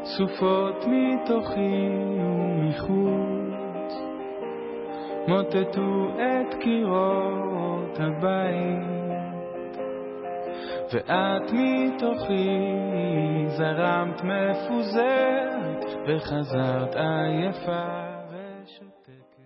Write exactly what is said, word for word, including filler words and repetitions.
סופות מתוכי ומחוץ מוטטו את קירות הבית, ואת מתוכי זרמת מפוזרת וחזרת עייפה.